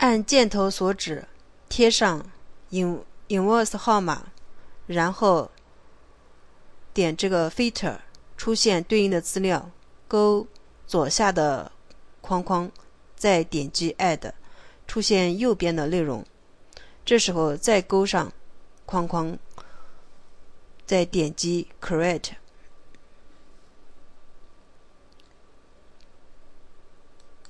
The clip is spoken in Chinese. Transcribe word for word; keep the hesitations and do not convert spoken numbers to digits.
按箭头所指贴上 invoice 号码，然后点这个 filter， 出现对应的资料，勾左下的框框，再点击 add， 出现右边的内容。这时候再勾上框框，再点击 create。